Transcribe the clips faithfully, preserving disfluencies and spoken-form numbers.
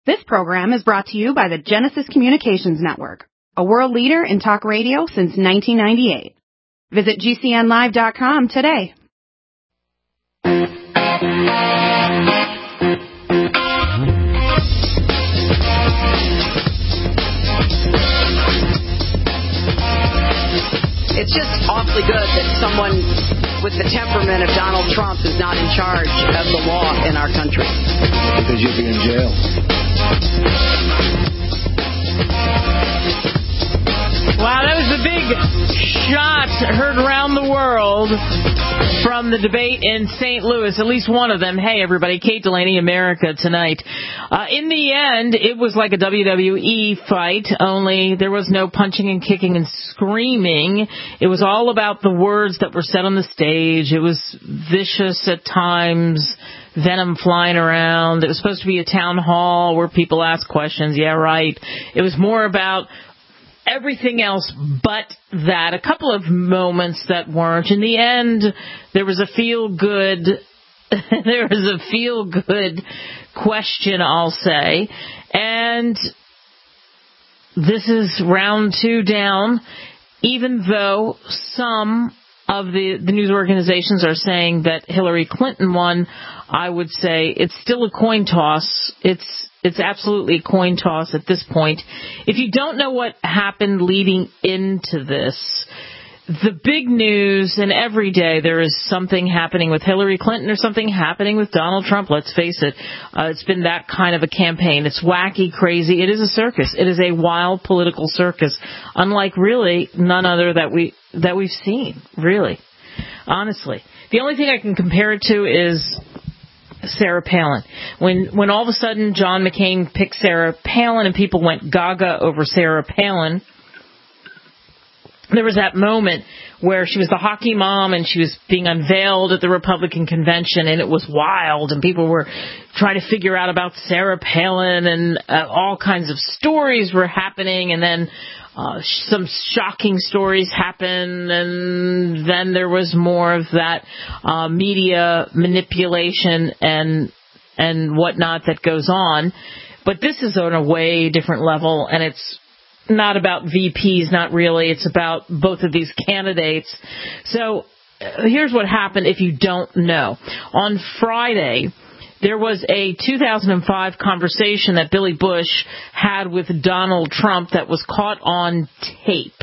This program is brought to you by the Genesis Communications Network, a world leader in talk radio since nineteen ninety-eight. Visit G C N live dot com today. It's just awfully good that someone with the temperament of Donald Trump is not in charge of the law in our country. Because you'll be in jail. Wow, that was the big shot heard around the world from the debate in Saint Louis, at least one of them. Hey, everybody, Kate Delaney, America Tonight. Uh, in the end, it was like a W W E fight, only there was no punching and kicking and screaming. It was all about the words that were said on the stage. It was vicious at times, venom flying around. It was supposed to be a town hall where people ask questions. Yeah, right. It was more about everything else but that. A couple of moments that weren't. In the end, there was a feel-good, there was a feel-good question, I'll say. And this is round two down, even though some of the, the news organizations are saying that Hillary Clinton won. I would say it's still a coin toss. It's It's absolutely a coin toss at this point. If you don't know what happened leading into this, the big news, and every day there is something happening with Hillary Clinton or something happening with Donald Trump, let's face it. Uh, it's been that kind of a campaign. It's wacky, crazy. It is a circus. It is a wild political circus, unlike really none other that, we, that we've seen, really, honestly. The only thing I can compare it to is Sarah Palin. When when all of a sudden John McCain picked Sarah Palin and people went gaga over Sarah Palin, there was that moment where she was the hockey mom and she was being unveiled at the Republican convention, and it was wild, and people were trying to figure out about Sarah Palin, and uh, all kinds of stories were happening, and then Uh, some shocking stories happened, and then there was more of that uh, media manipulation and and whatnot that goes on. But this is on a way different level, and it's not about V Ps, not really. It's about both of these candidates. So uh, here's what happened if you don't know. On Friday, there was a two thousand five conversation that Billy Bush had with Donald Trump that was caught on tape.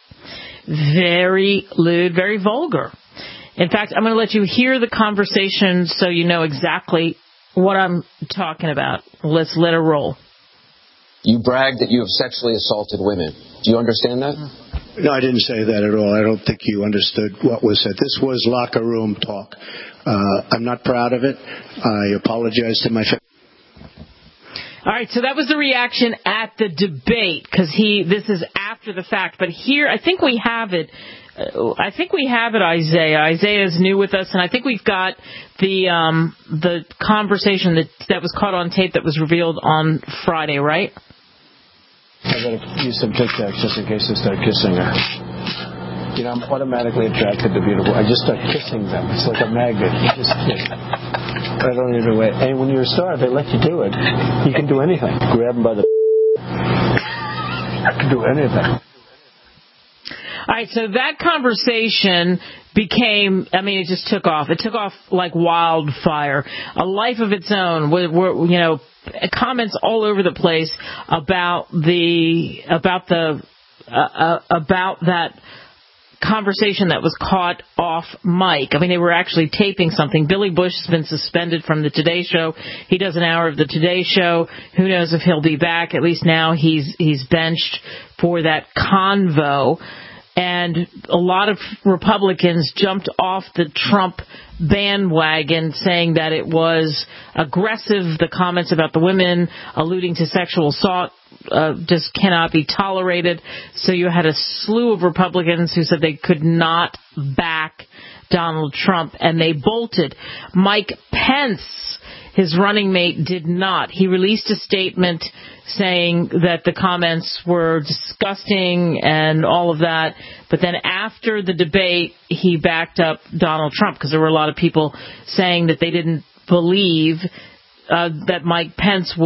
Very lewd, very vulgar. In fact, I'm going to let you hear the conversation so you know exactly what I'm talking about. Let's let it roll. You brag that you have sexually assaulted women. Do you understand that? No, I didn't say that at all. I don't think you understood what was said. This was locker room talk. Uh, I'm not proud of it. I apologize to my family. All right, so that was the reaction at the debate, because he. This is after the fact. But here, I think we have it. Uh, I think we have it, Isaiah. Isaiah is new with us, and I think we've got the um, the conversation that that was caught on tape that was revealed on Friday, right? I gotta use some Tic Tacs just in case they start kissing her. You know, I'm automatically attracted to beautiful. I just start kissing them. It's like a magnet. You just kiss. I don't even wait. And when you're a star, they let you do it. You can do anything. Grab them by the. I can do anything. All right, so that conversation became, I mean, it just took off. It took off like wildfire. A life of its own. Where, where, you know, comments all over the place about the about the uh, uh, about that conversation that was caught off mic. I mean, they were actually taping something. Billy Bush has been suspended from the Today Show. He does an hour of the Today Show. Who knows if he'll be back? At least now he's he's benched for that convo. And a lot of Republicans jumped off the Trump bandwagon, saying that it was aggressive. The comments about the women alluding to sexual assault uh, just cannot be tolerated. So you had a slew of Republicans who said they could not back Donald Trump, and they bolted. Mike Pence, his running mate, did not. He released a statement saying that the comments were disgusting and all of that. But then after the debate, he backed up Donald Trump, because there were a lot of people saying that they didn't believe uh, that Mike Pence would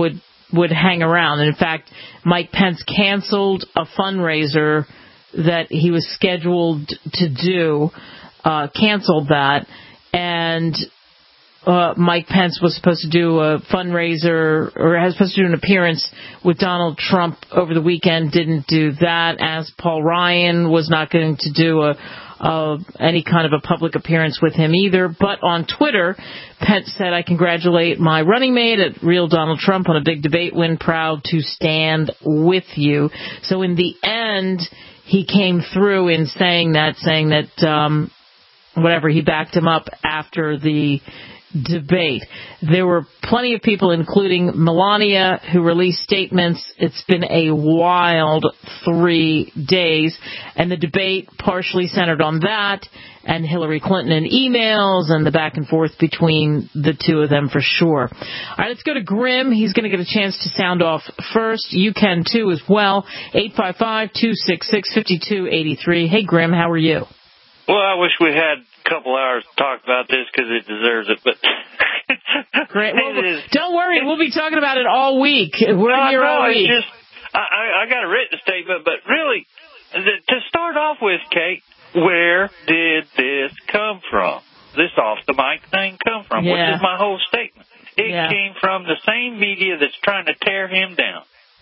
would hang around. And in fact, Mike Pence canceled a fundraiser that he was scheduled to do, uh, canceled that, and uh, Mike Pence was supposed to do a fundraiser, or was supposed to do an appearance with Donald Trump over the weekend, didn't do that, as Paul Ryan was not going to do a Uh, any kind of a public appearance with him either. But on Twitter, Pence said, I congratulate my running mate at Real Donald Trump on a big debate win, proud to stand with you. So in the end, he came through in saying that, saying that, um, whatever, he backed him up after the debate. There were plenty of people, including Melania, who released statements. It's been a wild three days, and the debate partially centered on that, and Hillary Clinton and emails, and the back and forth between the two of them for sure. All right, let's go to Grim. He's going to get a chance to sound off first. You can too as well. eight five five, two six six, five two eight three. Hey, Grim, how are you? Well, I wish we had a couple hours to talk about this because it deserves it, but... Great. Well, don't worry, we'll be talking about it all week. We're no, here no, all week. It's just, I, I got a written statement, but really, to start off with, Kate, where did this come from? This off-the-mic thing come from? Yeah. Which is my whole statement. It yeah. came from the same media that's trying to tear him down.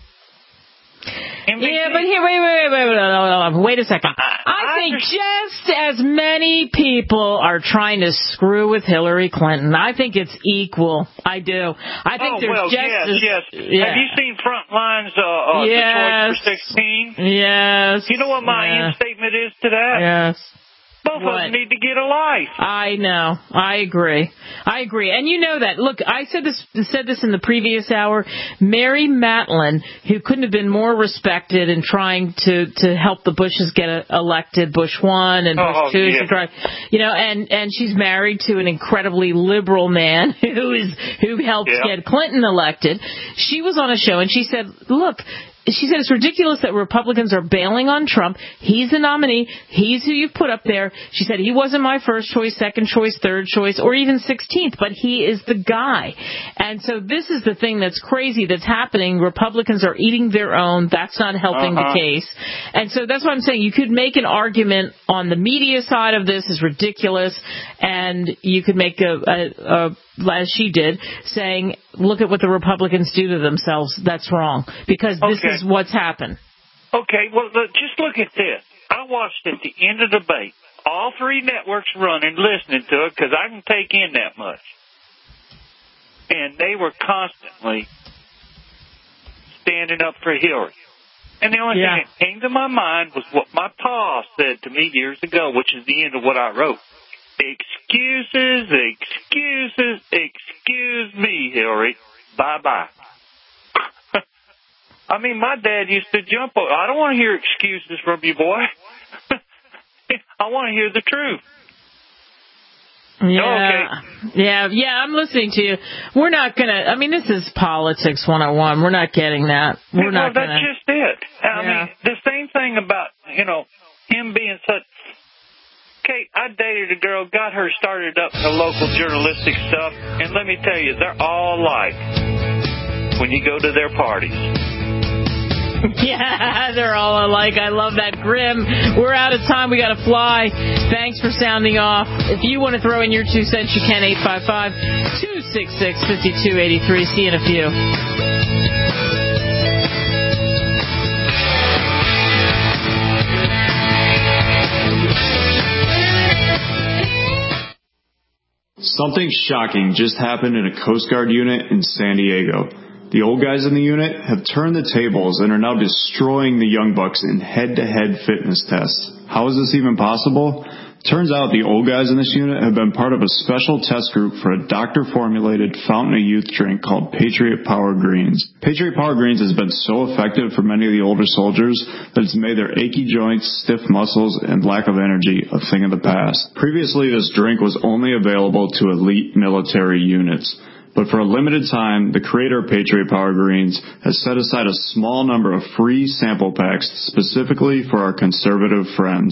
M B C. Yeah, but here, wait, wait, wait, wait, wait, wait, wait a second. I, I think just as many people are trying to screw with Hillary Clinton. I think it's equal. I do. I think oh, there's well, just yes, as, yes. Yeah. Have you seen Frontline's uh, uh, yes. Detroit for sixteen? Yes. You know what my yeah. end statement is to that? Yes. Both what? of them need to get a life. I know. I agree. I agree. And you know that. Look, I said this said this in the previous hour. Mary Matlin, who couldn't have been more respected in trying to, to help the Bushes get a, elected, Bush one and Bush oh, two, yeah. to try, you know, and, and she's married to an incredibly liberal man who is who helped yeah. get Clinton elected. She was on a show and she said, look, she said it's ridiculous that Republicans are bailing on Trump. He's the nominee. He's who you've put up there. She said he wasn't my first choice, second choice, third choice, or even sixteenth, but he is the guy. And so this is the thing that's crazy that's happening. Republicans are eating their own. That's not helping uh-huh. the case. And so that's what I'm saying. You could make an argument on the media side of this is ridiculous, and you could make a, a, a as she did, saying, look at what the Republicans do to themselves. That's wrong, because this okay. is what's happened. Okay, well, look, just look at this. I watched at the end of the debate, all three networks running, listening to it, because I can take in that much. And they were constantly standing up for Hillary. And the only yeah. thing that came to my mind was what my pa said to me years ago, which is the end of what I wrote. Excuses, excuses, excuse me, Hillary. Bye-bye. I mean, my dad used to jump over. I don't want to hear excuses from you, boy. I want to hear the truth. Yeah, oh, okay. yeah, yeah, I'm listening to you. We're not going to, I mean, this is politics one oh one. We're not getting that. We're well, not going to. That's just it. I yeah. mean, the same thing about, you know, him being such. Kate, I dated a girl, got her started up in the local journalistic stuff, and let me tell you, they're all alike when you go to their parties. Yeah, they're all alike. I love that. Grim, we're out of time. We got to fly. Thanks for sounding off. If you want to throw in your two cents, you can. eight five five, two six six, five two eight three. See you in a few. Something shocking just happened in a Coast Guard unit in San Diego. The old guys in the unit have turned the tables and are now destroying the young bucks in head-to-head fitness tests. How is this even possible? Turns out the old guys in this unit have been part of a special test group for a doctor-formulated fountain of youth drink called Patriot Power Greens. Patriot Power Greens has been so effective for many of the older soldiers that it's made their achy joints, stiff muscles, and lack of energy a thing of the past. Previously, this drink was only available to elite military units. But for a limited time, the creator of Patriot Power Greens has set aside a small number of free sample packs specifically for our conservative friends.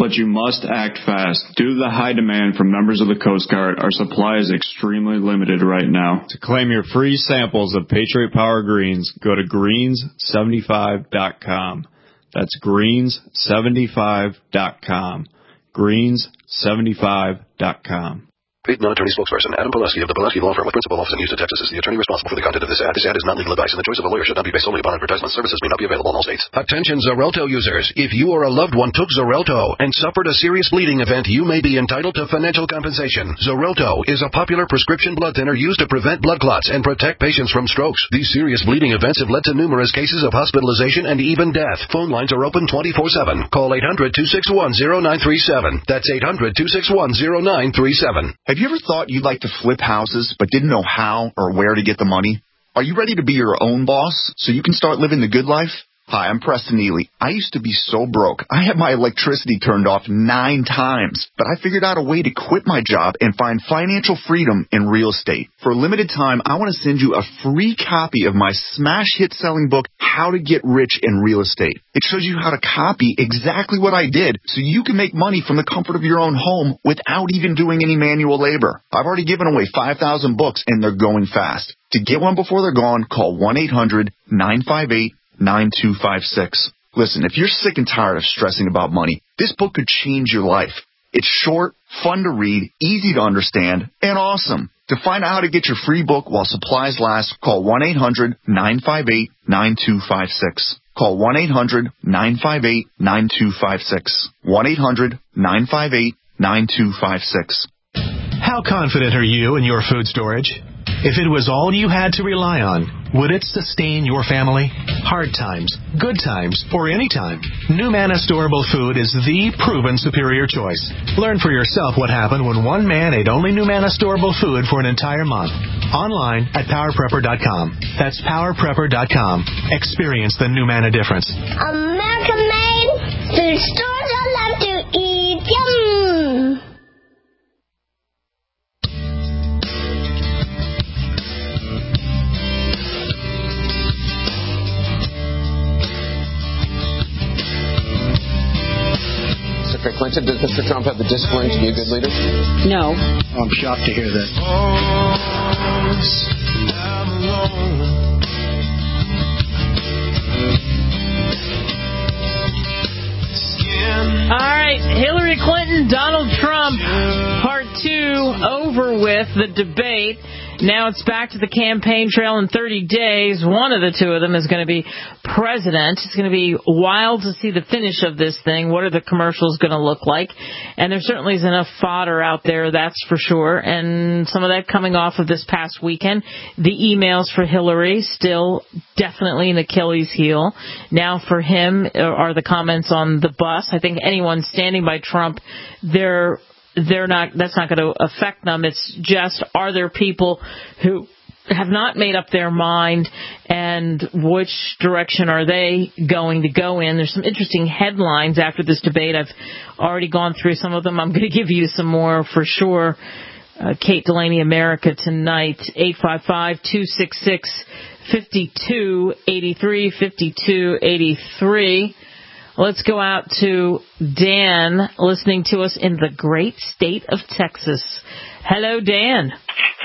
But you must act fast. Due to the high demand from members of the Coast Guard, our supply is extremely limited right now. To claim your free samples of Patriot Power Greens, go to greens seventy-five dot com. That's greens seventy-five dot com. greens seventy-five dot com. Paid non-attorney spokesperson Adam Pulaski of the Pulaski Law Firm with principal office in Houston, Texas, is the attorney responsible for the content of this ad. This ad is not legal advice, and the choice of a lawyer should not be based solely upon advertisement. Services may not be available in all states. Attention Xarelto users. If you or a loved one took Xarelto and suffered a serious bleeding event, you may be entitled to financial compensation. Xarelto is a popular prescription blood thinner used to prevent blood clots and protect patients from strokes. These serious bleeding events have led to numerous cases of hospitalization and even death. Phone lines are open twenty-four seven. Call eight hundred, two six one, zero nine three seven. That's eight hundred, two six one, zero nine three seven. Have you ever thought you'd like to flip houses but didn't know how or where to get the money? Are you ready to be your own boss so you can start living the good life? Hi, I'm Preston Neely. I used to be so broke. I had my electricity turned off nine times, but I figured out a way to quit my job and find financial freedom in real estate. For a limited time, I want to send you a free copy of my smash hit selling book, How to Get Rich in Real Estate. It shows you how to copy exactly what I did so you can make money from the comfort of your own home without even doing any manual labor. I've already given away five thousand books and they're going fast. To get one before they're gone, call one eight hundred, nine five eight, nine two five six. Listen, if you're sick and tired of stressing about money, this book could change your life. It's short, fun to read, easy to understand, and awesome. To find out how to get your free book while supplies last, call one eight hundred, nine five eight, nine two five six. Call one eight hundred, nine five eight, nine two five six. one eight hundred, nine five eight, nine two five six. How confident are you in your food storage? If it was all you had to rely on, would it sustain your family? Hard times, good times, or any time, NuManna Storable Food is the proven superior choice. Learn for yourself what happened when one man ate only NuManna Storable Food for an entire month. Online at power prepper dot com. That's power prepper dot com. Experience the NuManna difference. American made food stores I love to eat. Yum! Secretary Clinton, does Mister Trump have the discipline to be a good leader? No. I'm shocked to hear that. All right, Hillary Clinton, Donald Trump, part two over with the debate. Now it's back to the campaign trail in thirty days. One of the two of them is going to be president. It's going to be wild to see the finish of this thing. What are the commercials going to look like? And there certainly is enough fodder out there, that's for sure. And some of that coming off of this past weekend. The emails for Hillary still definitely an Achilles heel. Now for him are the comments on the bus. I think anyone standing by Trump, they're They're not. That's not going to affect them. It's just, are there people who have not made up their mind, and which direction are they going to go in? There's some interesting headlines after this debate. I've already gone through some of them. I'm going to give you some more for sure. Uh, Kate Delaney, America Tonight, eight five five, two six six, five two eight three, five two eight three. Let's go out to Dan, listening to us in the great state of Texas. Hello, Dan.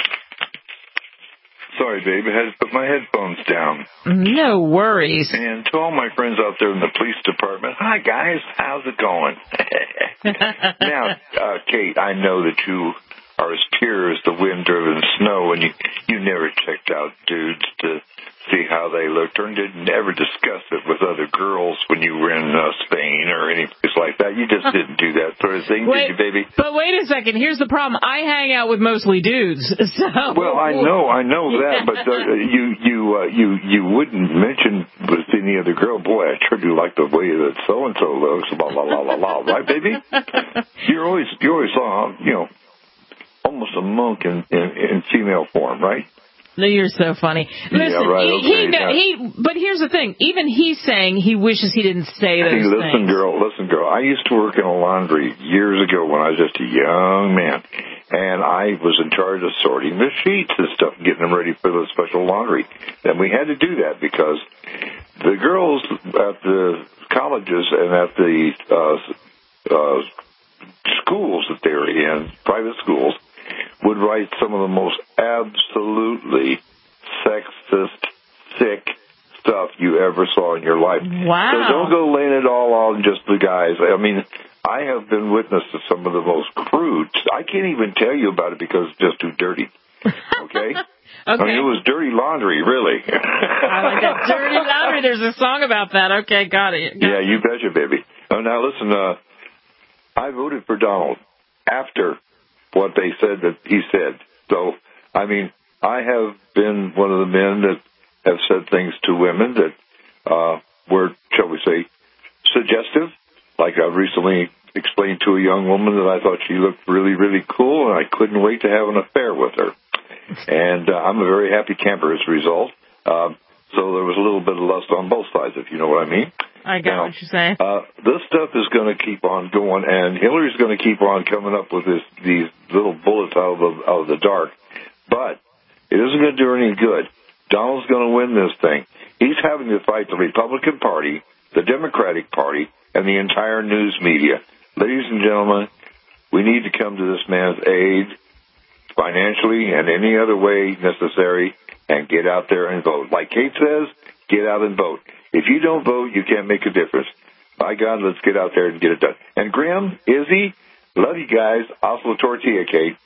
Sorry, babe. I had to put my headphones down. No worries. And to all my friends out there in the police department, hi, guys. How's it going? Now, uh, Kate, I know that you are as pure as the wind-driven snow, and you, you never checked out dudes to see how they looked, or did never discuss it with other girls when you were in uh, Spain or any place like that. You just didn't do that sort of thing, wait, did you, baby? But wait a second. Here's the problem. I hang out with mostly dudes. So. Well, I know, I know that, but uh, you you uh, you you wouldn't mention with any other girl. Boy, I sure do like the way that so and so looks. Blah blah blah blah blah. Right, baby? You're always you always saw you know almost a monk in in, in female form, right? No, you're so funny. Listen, yeah, right, he, okay, he, no, he, but here's the thing. Even he's saying he wishes he didn't say those hey, listen, things. girl, listen, girl. I used to work in a laundry years ago when I was just a young man, and I was in charge of sorting the sheets and stuff, getting them ready for the special laundry. And we had to do that because the girls at the colleges and at the uh, uh, schools that they were in, private schools, would write some of the most absolutely sexist, sick stuff you ever saw in your life. Wow. So don't go laying it all on just the guys. I mean, I have been witness to some of the most crude. I can't even tell you about it because it's just too dirty. Okay? Okay. I mean, it was dirty laundry, really. I like that. Dirty laundry. There's a song about that. Okay, got it. Got yeah, it. you betcha, baby. Oh, now listen, uh, I voted for Donald after what they said that he said. So, I mean, I have been one of the men that have said things to women that uh, were, shall we say, suggestive. Like I recently explained to a young woman that I thought she looked really, really cool, and I couldn't wait to have an affair with her. And uh, I'm a very happy camper as a result. Um, so there was a little bit of lust on both sides, if you know what I mean. I got now, what you're saying. Uh, this stuff is going to keep on going, and Hillary's going to keep on coming up with this, these little bullets out of the, out of the dark. But it isn't going to do her any good. Donald's going to win this thing. He's having to fight the Republican Party, the Democratic Party, and the entire news media. Ladies and gentlemen, we need to come to this man's aid financially and any other way necessary and get out there and vote. Like Kate says, get out and vote. If you don't vote, you can't make a difference. By God, let's get out there and get it done. And Grim, Izzy, love you guys. Also tortilla, Kate.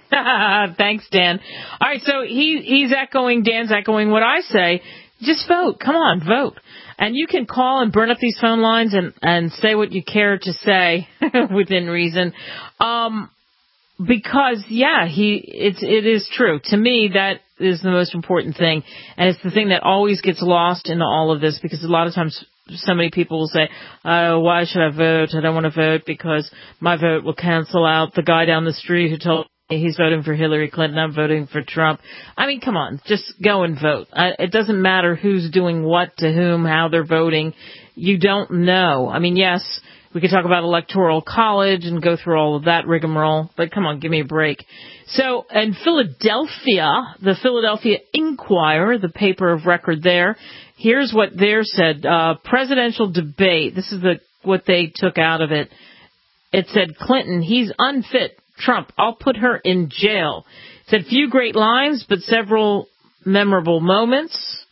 Thanks, Dan. All right, so he he's echoing, Dan's echoing what I say. Just vote. Come on, vote. And you can call and burn up these phone lines and, and say what you care to say within reason. Um, because, yeah, he it's it is true. To me, that is the most important thing. And it's the thing that always gets lost in all of this, because a lot of times so many people will say, oh, why should I vote? I don't want to vote because my vote will cancel out the guy down the street who told he's voting for Hillary Clinton, I'm voting for Trump. I mean, come on, just go and vote. I, it doesn't matter who's doing what to whom, how they're voting. You don't know. I mean, yes, we could talk about Electoral College and go through all of that rigmarole, but come on, give me a break. So, in Philadelphia, the Philadelphia Inquirer, the paper of record there, here's what there said. Uh, presidential debate, this is the what they took out of it. It said, Clinton, he's unfit. Trump, I'll put her in jail. Said few great lines, but several memorable moments.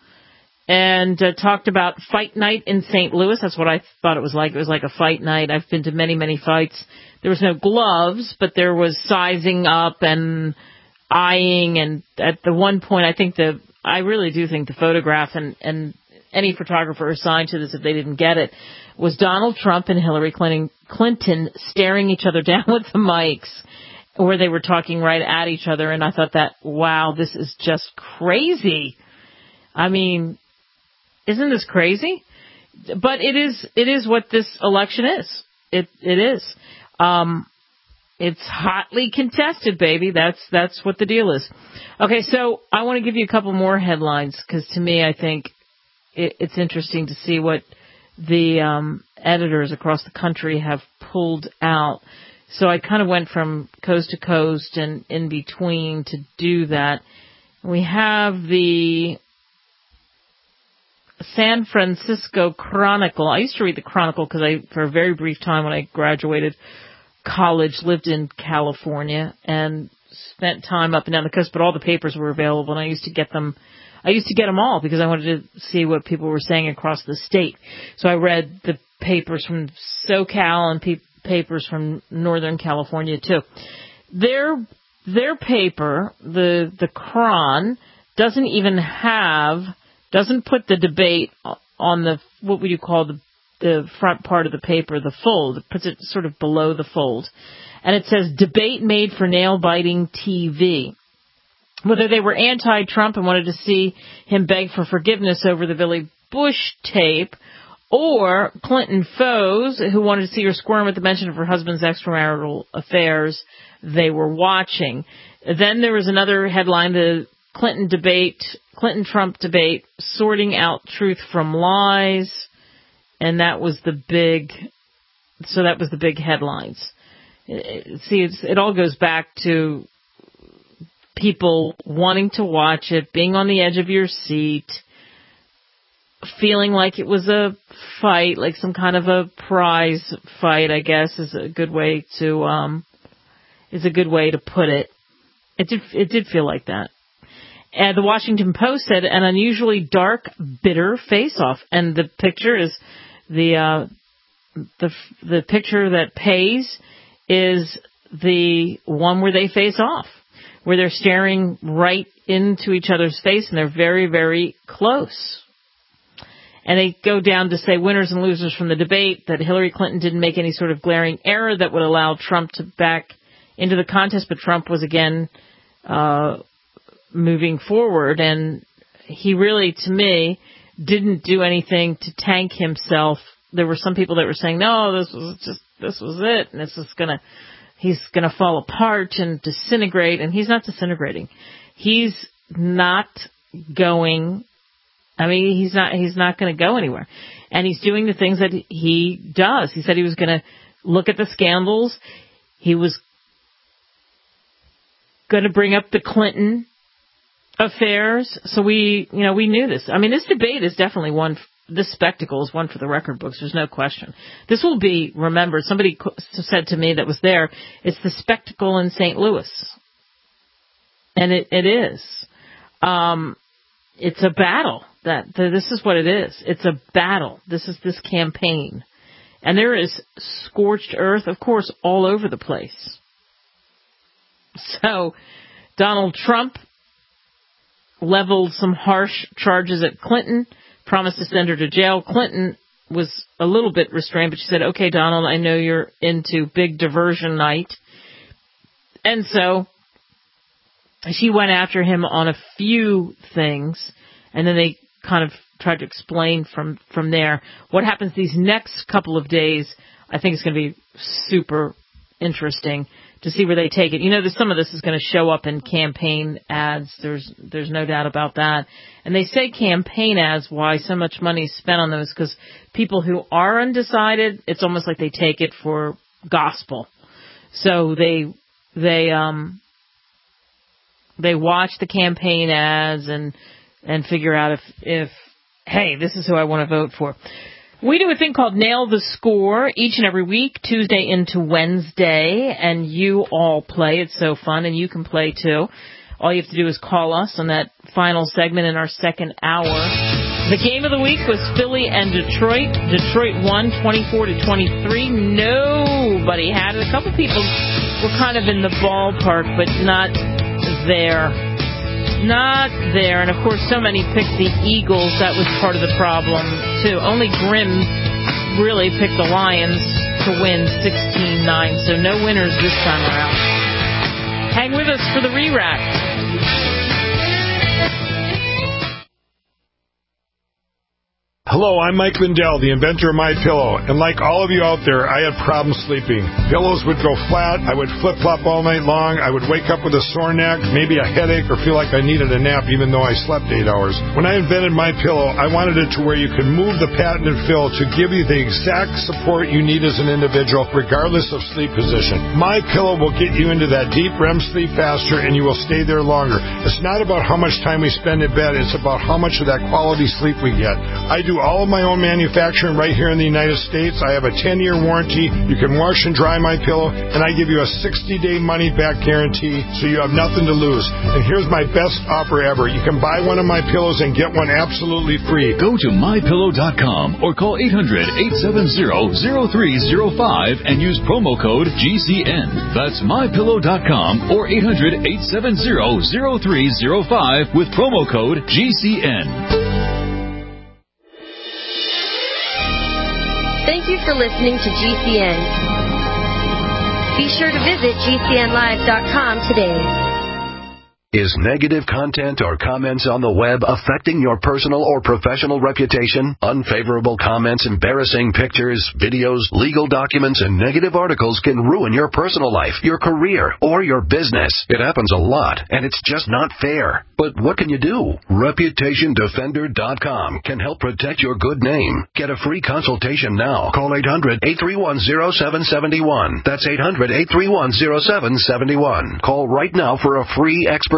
And uh, talked about fight night in Saint Louis. That's what I thought it was like. It was like a fight night. I've been to many, many fights. There was no gloves, but there was sizing up and eyeing. And at the one point, I think the I really do think the photograph, and, and any photographer assigned to this if they didn't get it, was Donald Trump and Hillary Clinton, Clinton staring each other down with the mics, where they were talking right at each other. And I thought that, wow, this is just crazy. I mean, isn't this crazy? But it is, it is what this election is. It, it is. Um, it's hotly contested, baby. That's, that's what the deal is. Okay. So I want to give you a couple more headlines, because to me, I think it, it's interesting to see what the, um, editors across the country have pulled out. So I kind of went from coast to coast and in between to do that. We have the San Francisco Chronicle. I used to read the Chronicle because I, for a very brief time when I graduated college, lived in California and spent time up and down the coast, but all the papers were available, and I used to get them. I used to get them all because I wanted to see what people were saying across the state. So I read the papers from SoCal and pe- papers from Northern California too. Their their paper, the the Chron, doesn't even have doesn't put the debate on the, what would you call the the front part of the paper, the fold. It puts it sort of below the fold, and it says debate made for nail biting T V. Whether they were anti-Trump and wanted to see him beg for forgiveness over the Billy Bush tape, or Clinton foes who wanted to see her squirm at the mention of her husband's extramarital affairs, they were watching. Then there was another headline, the Clinton debate, Clinton-Trump debate, sorting out truth from lies, and that was the big, so that was the big headlines. See, it's, it all goes back to people wanting to watch it, being on the edge of your seat. feeling like it was a fight, like some kind of a prize fight, I guess, is a good way to um, is a good way to put it. It did it did feel like that. And the Washington Post said an unusually dark, bitter face-off, and the picture is the uh, the the picture that pays is the one where they face off, where they're staring right into each other's face, and they're very, very close. And they go down to say winners and losers from the debate, that Hillary Clinton didn't make any sort of glaring error that would allow Trump to back into the contest, but Trump was again uh, moving forward, and he really, to me, didn't do anything to tank himself. There were some people that were saying, no, this was just, this was it, and this is gonna, he's gonna fall apart and disintegrate, and he's not disintegrating. He's not going, I mean, he's not, he's not gonna go anywhere. And he's doing the things that he does. He said he was gonna look at the scandals. He was gonna bring up the Clinton affairs. So we, you know, we knew this. I mean, this debate is definitely one, this spectacle is one for the record books. There's no question. This will be remembered. Somebody said to me that was there, it's the spectacle in Saint Louis. And it, it is. Um, it's a battle. That this is what it is. It's a battle. This is this campaign. And there is scorched earth, of course, all over the place. So Donald Trump leveled some harsh charges at Clinton, promised to send her to jail. Clinton was a little bit restrained, but she said, okay, Donald, I know you're into big diversion night. And so she went after him on a few things, and then they kind of tried to explain from, from there. What happens these next couple of days, I think is going to be super interesting to see where they take it. You know, some of this is going to show up in campaign ads. There's there's no doubt about that. And they say campaign ads, why so much money is spent on those, because people who are undecided, it's almost like they take it for gospel. So they they um they watch the campaign ads and and figure out if if hey, this is who I want to vote for. We do a thing called Nail the Score each and every week, Tuesday into Wednesday, and you all play. It's so fun, and you can play too. All you have to do is call us on that final segment in our second hour. The game of the week was Philly and Detroit. Detroit won twenty-four to twenty-three. Nobody had it. A couple people were kind of in the ballpark, but not there. Not there. And, of course, so many picked the Eagles. That was part of the problem, too. Only Grimm really picked the Lions to win sixteen nine, so no winners this time around. Hang with us for the re-rack. Hello, I'm Mike Lindell, the inventor of MyPillow, and like all of you out there, I had problems sleeping. Pillows would go flat, I would flip-flop all night long, I would wake up with a sore neck, maybe a headache, or feel like I needed a nap even though I slept eight hours. When I invented MyPillow, I wanted it to where you could move the patented fill to give you the exact support you need as an individual, regardless of sleep position. MyPillow will get you into that deep R E M sleep faster, and you will stay there longer. It's not about how much time we spend in bed, it's about how much of that quality sleep we get. I do all of my own manufacturing right here in the United States. I have a ten-year warranty. You can wash and dry my pillow, and I give you a sixty-day money-back guarantee, so you have nothing to lose. And here's my best offer ever. You can buy one of my pillows and get one absolutely free. Go to my pillow dot com or call eight hundred, eight seven zero, zero three zero five and use promo code G C N. That's my pillow dot com or eight hundred, eight seven zero, zero three zero five with promo code G C N. Thank you for listening to G C N. Be sure to visit G C N live dot com today. Is negative content or comments on the web affecting your personal or professional reputation? Unfavorable comments, embarrassing pictures, videos, legal documents, and negative articles can ruin your personal life, your career, or your business. It happens a lot, and it's just not fair. But what can you do? Reputation Defender dot com can help protect your good name. Get a free consultation now. Call eight hundred, eight three one, zero seven seven one. That's eight hundred, eight three one, zero seven seven one. Call right now for a free expert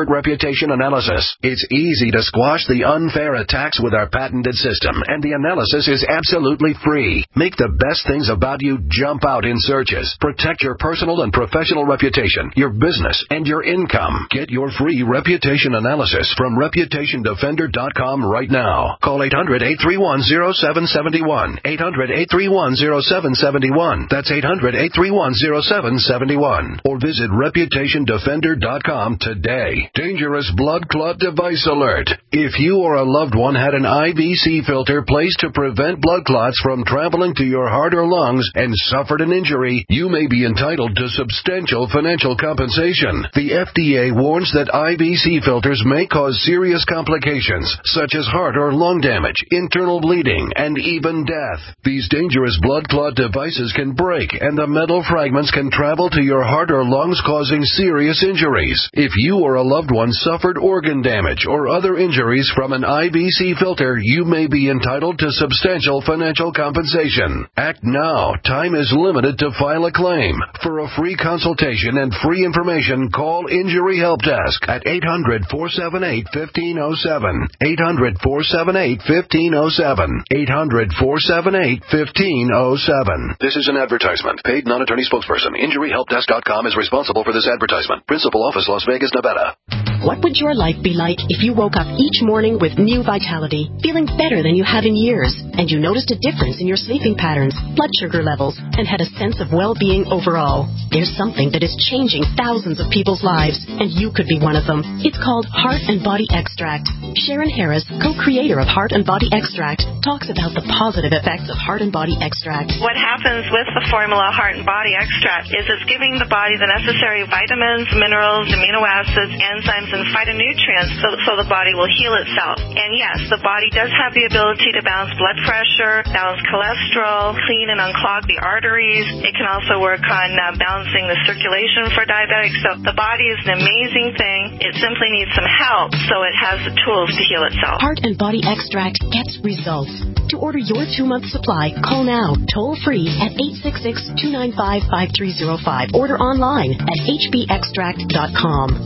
expert reputation analysis. It's easy to squash the unfair attacks with our patented system, and the analysis is absolutely free. Make the best things about you jump out in searches. Protect your personal and professional reputation, your business, and your income. Get your free reputation analysis from reputation defender dot com right now. Call eight hundred, eight three one, zero seven seven one. eight hundred, eight three one, zero seven seven one. That's eight hundred, eight three one, zero seven seven one. Or visit reputation defender dot com today. Dangerous blood clot device alert. If you or a loved one had an I V C filter placed to prevent blood clots from traveling to your heart or lungs and suffered an injury, you may be entitled to substantial financial compensation. The F D A warns that I V C filters may cause serious complications, such as heart or lung damage, internal bleeding, and even death. These dangerous blood clot devices can break, and the metal fragments can travel to your heart or lungs, causing serious injuries. If you or a loved one suffered organ damage or other injuries from an I V C filter, you may be entitled to substantial financial compensation. Act now. Time is limited to file a claim. For a free consultation and free information, call Injury Help Desk at eight hundred, four seven eight, one five zero seven. eight hundred, four seven eight, one five zero seven. eight hundred, four seven eight, one five zero seven. This is an advertisement. Paid non-attorney spokesperson. Injury Help Desk dot com is responsible for this advertisement. Principal office, Las Vegas, Nevada. What would your life be like if you woke up each morning with new vitality, feeling better than you have in years, and you noticed a difference in your sleeping patterns, blood sugar levels, and had a sense of well-being overall? There's something that is changing thousands of people's lives, and you could be one of them. It's called Heart and Body Extract. Sharon Harris, co-creator of Heart and Body Extract, talks about the positive effects of Heart and Body Extract. What happens with the formula Heart and Body Extract is it's giving the body the necessary vitamins, minerals, amino acids, enzymes, and phytonutrients so, so the body will heal itself. And yes, the body does have the ability to balance blood pressure, balance cholesterol, clean and unclog the arteries. It can also work on uh, balancing the circulation for diabetics. So the body is an amazing thing. It simply needs some help so it has the tools to heal itself. Heart and Body Extract gets results. To order your two-month supply, call now, toll-free at eight six six, two nine five, five three zero five. Order online at h b extract dot com.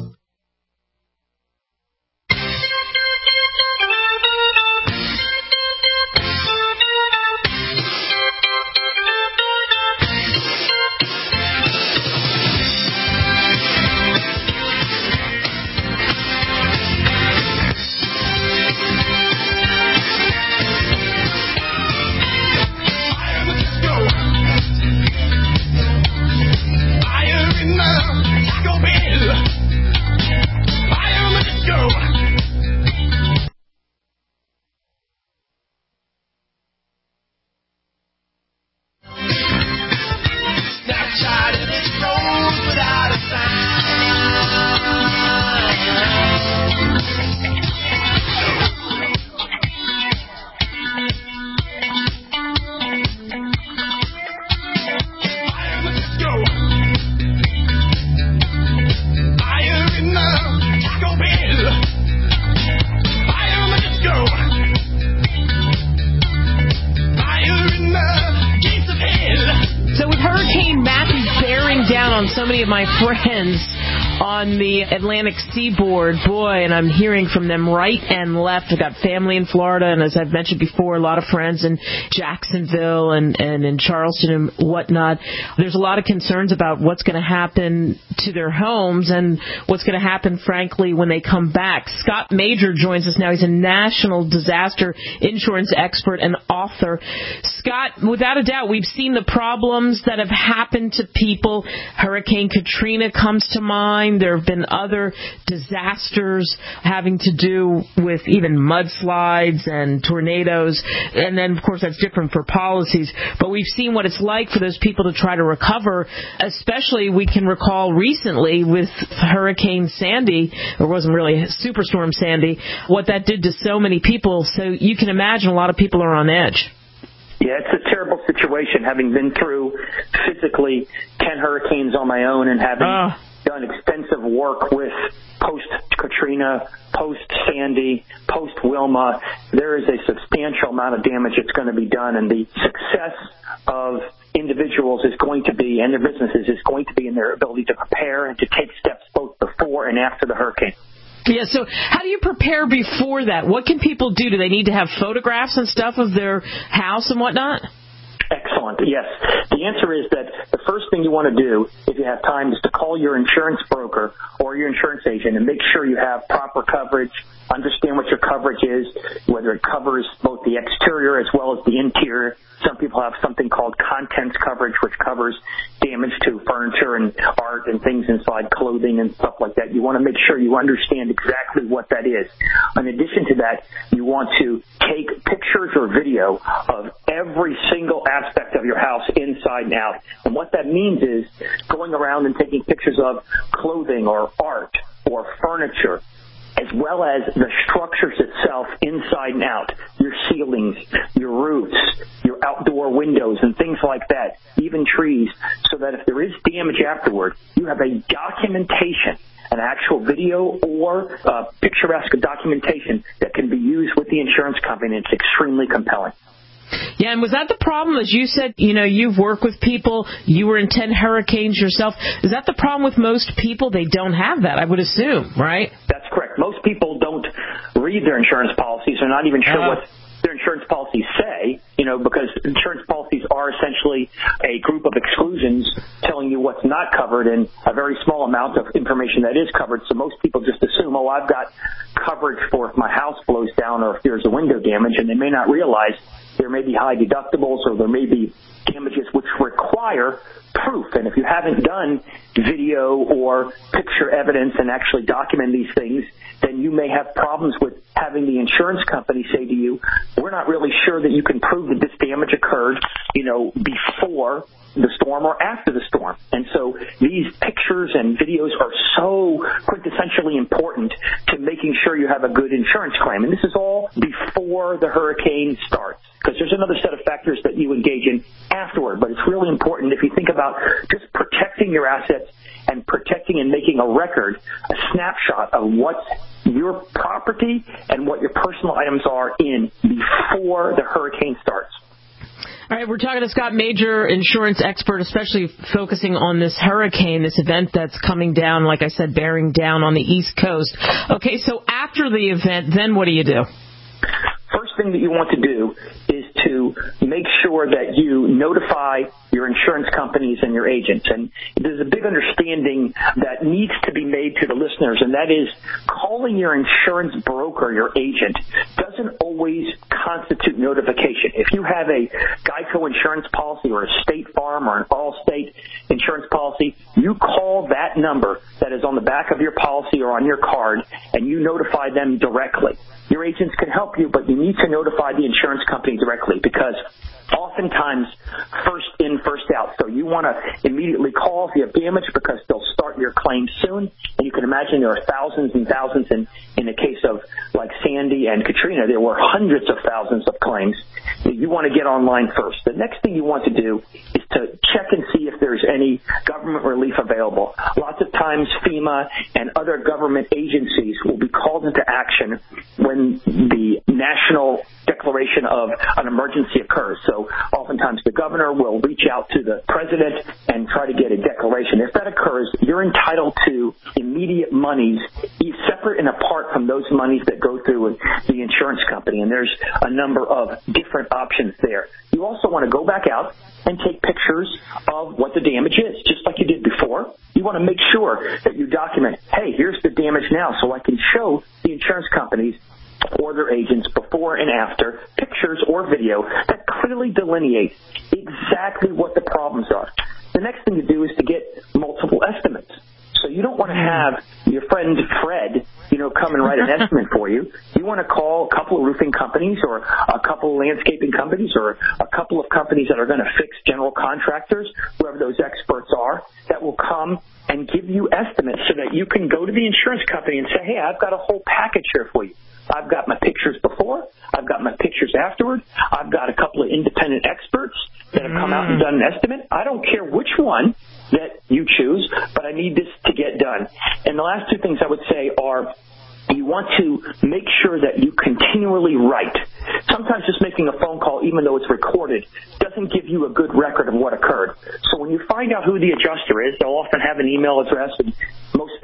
My friends on the Atlantic seaboard, boy, and I'm hearing from them right and left. I've got family in Florida, and as I've mentioned before, a lot of friends in Jacksonville and, and in Charleston and whatnot. There's a lot of concerns about what's going to happen to their homes and what's going to happen, frankly, when they come back. Scott Major joins us now. He's a national disaster insurance expert and author. Scott, without a doubt, we've seen the problems that have happened to people. Hurricane Katrina comes to mind. There have been other disasters having to do with even mudslides and tornadoes. And then, of course, that's different for policies. But we've seen what it's like for those people to try to recover, especially we can recall recently with Hurricane Sandy, or it wasn't really Superstorm Sandy, what that did to so many people. So you can imagine a lot of people are on edge. Yeah, it's a terrible situation, having been through physically ten hurricanes on my own and having uh. done extensive work with post-Katrina, post-Sandy, post-Wilma. There is a substantial amount of damage that's going to be done, and the success of individuals is going to be, and their businesses, is going to be in their ability to prepare and to take steps both before and after the hurricane. Yeah, so how do you prepare before that? What can people do? Do they need to have photographs and stuff of their house and whatnot? Excellent. Yes. The answer is that the first thing you want to do, if you have time, is to call your insurance broker or your insurance agent and make sure you have proper coverage, understand what your coverage is, whether it covers both the exterior as well as the interior. Some people have something called contents coverage, which covers damage to furniture and art and things inside clothing and stuff like that. You want to make sure you understand exactly what that is. In addition to that, you want to take pictures or video of every single aspect of your house inside and out. And what that means is going around and taking pictures of clothing or art or furniture, as well as the structures itself inside and out, your ceilings, your roofs, your outdoor windows, and things like that, even trees, so that if there is damage afterward, you have a documentation, an actual video or uh, picturesque documentation that can be used with the insurance company. It's extremely compelling. Yeah, and was that the problem? As you said, you know, you've worked with people, you were in ten hurricanes yourself. Is that the problem with most people? They don't have that, I would assume, right? That's correct. Most people don't read their insurance policies. They're not even sure uh, what their insurance policies say, you know, because insurance policies are essentially a group of exclusions telling you what's not covered and a very small amount of information that is covered. So most people just assume, oh, I've got coverage for if my house blows down or if there's a window damage, and they may not realize there may be high deductibles or there may be damages which require proof. And if you haven't done video or picture evidence and actually document these things, then you may have problems with having the insurance company say to you, we're not really sure that you can prove that this damage occurred, you know, before the storm or after the storm. And so these pictures and videos are so quintessentially important to making sure you have a good insurance claim. And this is all before the hurricane starts, because there's another set of factors that you engage in afterward. But it's really important if you think about just protecting your assets and protecting and making a record, a snapshot of what's your property and what your personal items are in before the hurricane starts. All right, we're talking to Scott Major, insurance expert, especially focusing on this hurricane, this event that's coming down, like I said, bearing down on the East Coast. Okay, so after the event, then what do you do? First thing that you want to do is to make sure that you notify your insurance companies and your agents. And there's a big understanding that needs to be made to the listeners, and that is calling your insurance broker, your agent, doesn't always constitute notification. If you have a Geico insurance policy or a State Farm or an Allstate insurance policy, you call that number that is on the back of your policy or on your card, and you notify them directly. Your agents can help you, but you need to notify the insurance company directly, because oftentimes first in, first out. So you want to immediately call if you have damage, because they'll start your claim soon. And you can imagine there are thousands and thousands. And in the case of like Sandy and Katrina, there were hundreds of thousands of claims. You want to get online first. The next thing you want to do is to check and see if there's any government relief available. Lots of times FEMA and other government agencies will be called into action when the national declaration of an emergency occurs. So oftentimes the governor will reach out to the president and try to get a declaration. If that occurs, you're entitled to immediate monies, separate and apart from those monies that go through the insurance company. And there's a number of different options there. You also want to go back out and take pictures of what the damage is, just like you did before. You want to make sure that you document, hey, here's the damage now, so I can show the insurance companies or their agents before and after pictures or video that clearly delineate exactly what the problems are. The next thing to do is to get multiple estimates. So you don't want to have your friend Fred, you know, come and write an estimate for you. You want to call a couple of roofing companies or a couple of landscaping companies or a couple of companies that are going to fix, general contractors, whoever those experts are, that will come and give you estimates so that you can go to the insurance company and say, hey, I've got a whole package here for you. I've got my pictures before. I've got my pictures afterward. I've got a couple of independent experts that have come out and done an estimate. I don't care which one that you choose, but I need this to get done. And the last two things I would say are, you want to make sure that you continually write. Sometimes just making a phone call, even though it's recorded, doesn't give you a good record of what occurred. So when you find out who the adjuster is, they'll often have an email address, and most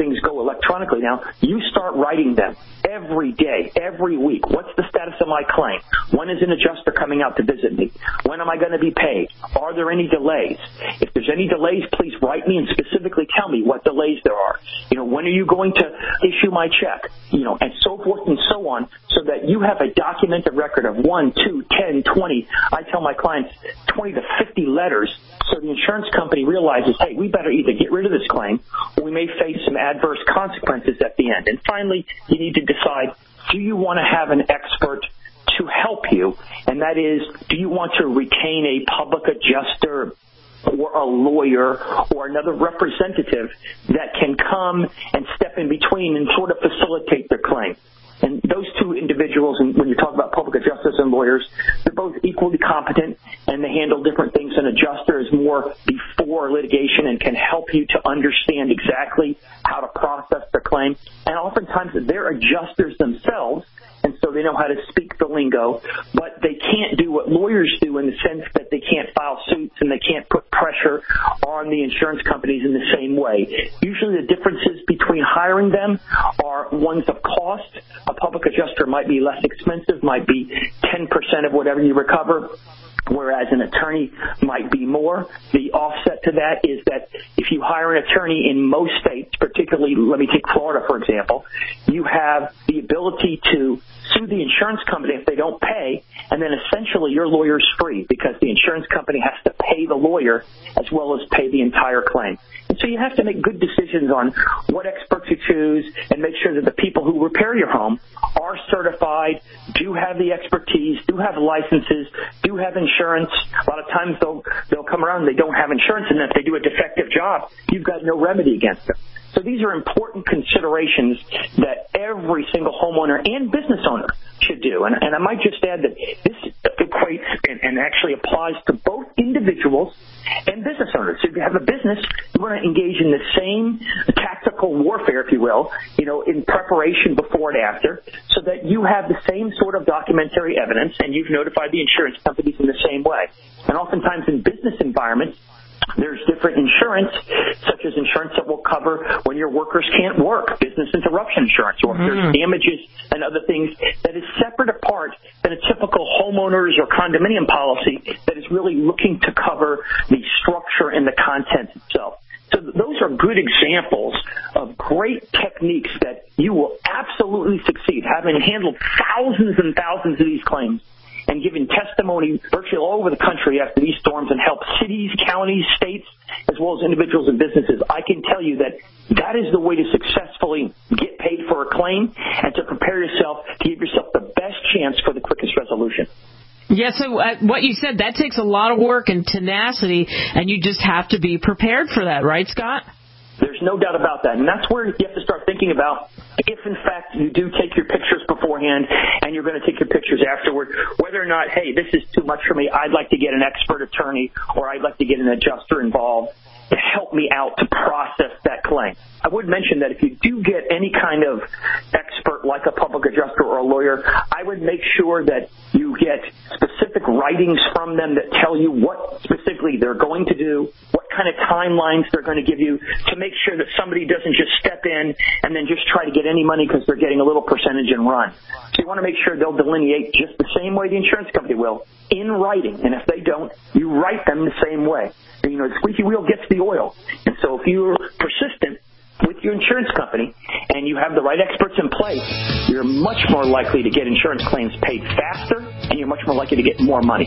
things go electronically now, you start writing them every day, every week. What's the status of my claim? When is an adjuster coming out to visit me? When am I going to be paid? Are there any delays? If there's any delays, please write me and specifically tell me what delays there are. You know, when are you going to issue my check? You know, and so forth and so on, so that you have a documented record of one, two, ten, twenty. I tell my clients twenty to fifty letters, so the insurance company realizes, hey, we better either get rid of this claim or we may face some adverse consequences at the end. And finally, you need to decide, do you want to have an expert to help you? And that is, do you want to retain a public adjuster or a lawyer or another representative that can come and step in between and sort of facilitate their claim? And those two individuals, and when you talk about public adjusters and lawyers, they're both equally competent, and they handle different things. An adjuster is more before litigation and can help you to understand exactly how to process the claim. And oftentimes they're adjusters themselves, and so they know how to speak the lingo, but they can't do what lawyers do in the sense that they can't file suits and they can't put pressure on the insurance companies in the same way. Usually the differences between hiring them are ones of cost. A public adjuster might be less expensive, might be ten percent of whatever you recover, whereas an attorney might be more. The offset to that is that if you hire an attorney in most states, particularly, let me take Florida, for example, you have the ability to sue the insurance company if they don't pay, and then essentially your lawyer's free because the insurance company has to pay the lawyer as well as pay the entire claim. And so you have to make good decisions on what experts you choose and make sure that the people who repair your home are certified, do have the expertise, do have licenses, do have insurance. A lot of times they'll, they'll come around and they don't have insurance, and if they do a defective job, you've got no remedy against them. So these are important considerations that every single homeowner and business owner should do. And, and I might just add that this equates and, and actually applies to both individuals and business owners. So if you have a business, you want to engage in the same tactical warfare, if you will, you know, in preparation before and after, so that you have the same sort of documentary evidence and you've notified the insurance companies in the same way. And oftentimes in business environments, there's different insurance, such as insurance that will cover when your workers can't work, business interruption insurance, or if there's damages and other things that is separate apart than a typical homeowners or condominium policy that is really looking to cover the structure and the content itself. So those are good examples of great techniques that you will absolutely succeed, having handled thousands and thousands of these claims and giving testimony virtually all over the country after these storms and help cities, counties, states, as well as individuals and businesses. I can tell you that that is the way to successfully get paid for a claim and to prepare yourself to give yourself the best chance for the quickest resolution. Yeah, so uh, what you said, that takes a lot of work and tenacity, and you just have to be prepared for that, right, Scott? There's no doubt about that. And that's where you have to start thinking about if, in fact, you do take your pictures beforehand and you're going to take your pictures afterward, whether or not, hey, this is too much for me, I'd like to get an expert attorney or I'd like to get an adjuster involved to help me out to process that claim. I would mention that if you do get any kind of expert like a public adjuster or a lawyer, I would make sure that you get specific writings from them that tell you what specifically they're going to do, what kind of timelines they're going to give you, to make sure that somebody doesn't just step in and then just try to get any money because they're getting a little percentage and run. So you want to make sure they'll delineate just the same way the insurance company will in writing. And if they don't, you write them the same way. You know, the squeaky wheel gets the oil. And so if you're persistent with your insurance company and you have the right experts in place, you're much more likely to get insurance claims paid faster, and you're much more likely to get more money.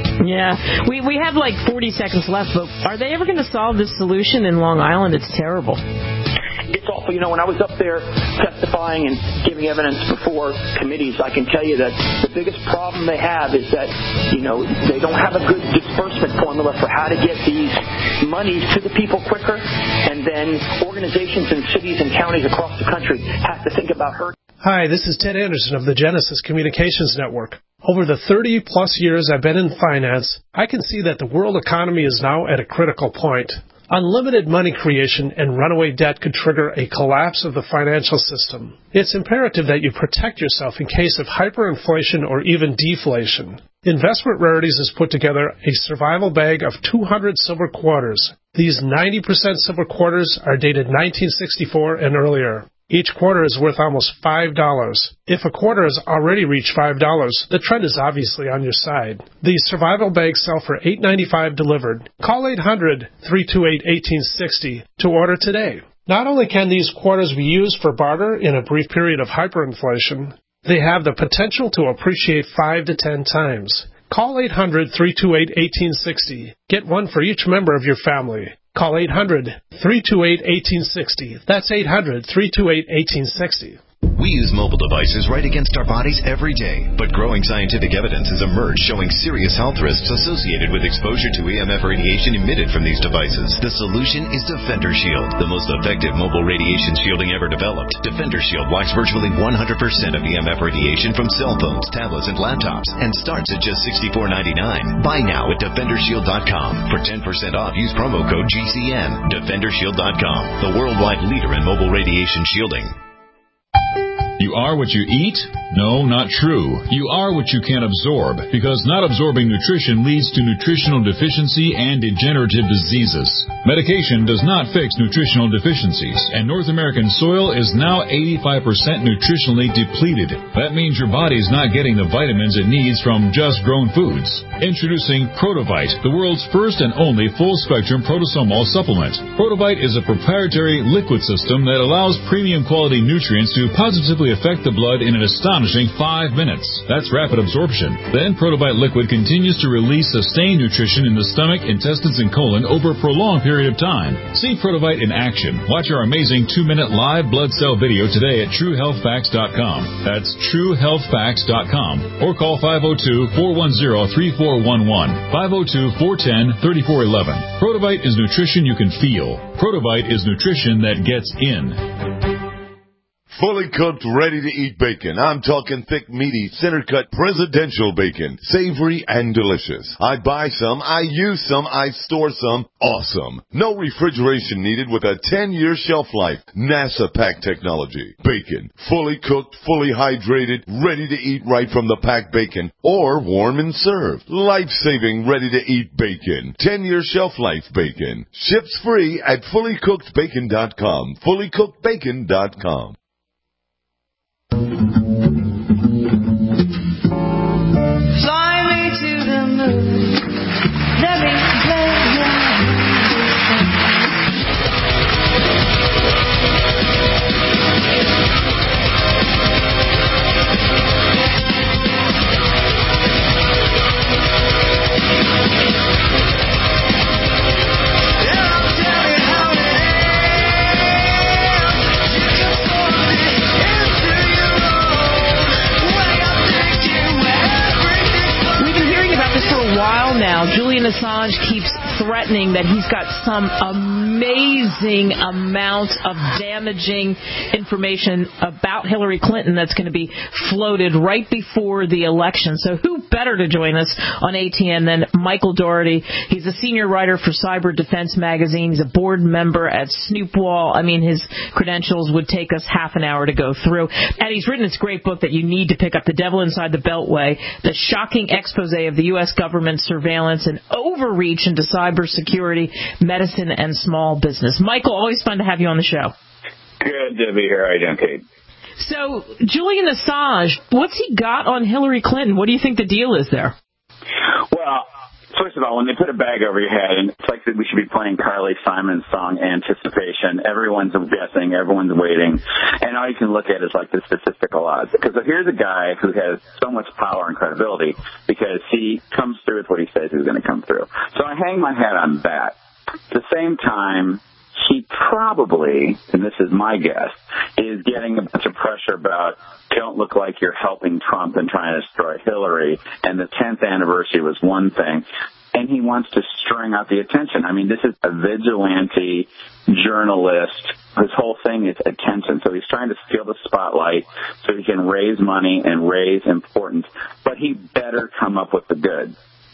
Yeah. We we have like forty seconds left, but are they ever going to solve this solution in Long Island? It's terrible. It's awful. You know, when I was up there testifying and giving evidence before committees, I can tell you that the biggest problem they have is that, you know, they don't have a good disbursement formula for how to get these monies to the people quicker, and then organizations and cities and counties across the country have to think about her. Hi, this is Ted Anderson of the Genesis Communications Network. Over the thirty-plus years I've been in finance, I can see that the world economy is now at a critical point. Unlimited money creation and runaway debt could trigger a collapse of the financial system. It's imperative that you protect yourself in case of hyperinflation or even deflation. Investment Rarities has put together a survival bag of two hundred silver quarters. These ninety percent silver quarters are dated nineteen sixty-four and earlier. Each quarter is worth almost five dollars. If a quarter has already reached five dollars, the trend is obviously on your side. These survival bags sell for eight ninety-five delivered. Call eight hundred, three two eight, one eight six zero to order today. Not only can these quarters be used for barter in a brief period of hyperinflation, they have the potential to appreciate five to ten times. Call eight hundred, three two eight, one eight six zero. Get one for each member of your family. Call eight hundred, three two eight, one eight six zero. That's eight hundred, three two eight, one eight six zero. We use mobile devices right against our bodies every day, but growing scientific evidence has emerged showing serious health risks associated with exposure to E M F radiation emitted from these devices. The solution is Defender Shield, the most effective mobile radiation shielding ever developed. Defender Shield blocks virtually one hundred percent of E M F radiation from cell phones, tablets, and laptops, and starts at just sixty-four ninety-nine. Buy now at defender shield dot com. For ten percent off, use promo code G C N. defender shield dot com, the worldwide leader in mobile radiation shielding. You are what you eat? No, not true. You are what you can absorb, because not absorbing nutrition leads to nutritional deficiency and degenerative diseases. Medication does not fix nutritional deficiencies, and North American soil is now eighty-five percent nutritionally depleted. That means your body's not getting the vitamins it needs from just grown foods. Introducing Protovite, the world's first and only full-spectrum protosomal supplement. Protovite is a proprietary liquid system that allows premium quality nutrients to positively affect the blood in an astonishing five minutes. That's rapid absorption. Then Protovite liquid continues to release sustained nutrition in the stomach, intestines, and colon over a prolonged period of time. See Protovite in action. Watch our amazing two-minute live blood cell video today at true health facts dot com. That's true health facts dot com. Or call five oh two, four one zero, three four one one, five oh two, four one zero, three four one one. Protovite is nutrition you can feel. Protovite is nutrition that gets in. Fully cooked, ready-to-eat bacon. I'm talking thick, meaty, center-cut presidential bacon. Savory and delicious. I buy some, I use some, I store some. Awesome. No refrigeration needed with a ten-year shelf life. NASA pack technology. Bacon. Fully cooked, fully hydrated, ready to eat right from the packed bacon. Or warm and served. Life-saving, ready-to-eat bacon. ten-year shelf life bacon. Ships free at fully cooked bacon dot com. fully cooked bacon dot com. Fly me to the moon. Let me play your while now, Julian Assange keeps threatening that he's got some amazing amount of damaging information about Hillary Clinton that's going to be floated right before the election. So who better to join us on A T N than Michael Dougherty? He's a senior writer for Cyber Defense Magazine. He's a board member at Snoopwall. I mean, his credentials would take us half an hour to go through. And he's written this great book that you need to pick up, The Devil Inside the Beltway, the shocking expose of the U S government surveillance and overreach into cybersecurity, medicine, and small business. Michael, always fun to have you on the show. Good to be here. How are you doing, Kate? So, Julian Assange, what's he got on Hillary Clinton? What do you think the deal is there? Well, first of all, when they put a bag over your head, and it's like that we should be playing Carly Simon's song Anticipation. Everyone's guessing, everyone's waiting, and all you can look at is like the statistical odds. Because here's a guy who has so much power and credibility because he comes through with what he says he's going to come through. So I hang my hat on that. At the same time, he probably, and this is my guess, is getting a bunch of pressure about don't look like you're helping Trump and trying to destroy Hillary, and the tenth anniversary was one thing, and he wants to string out the attention. I mean, this is a vigilante journalist. His whole thing is attention, so he's trying to steal the spotlight so he can raise money and raise importance, but he better come up with the goods.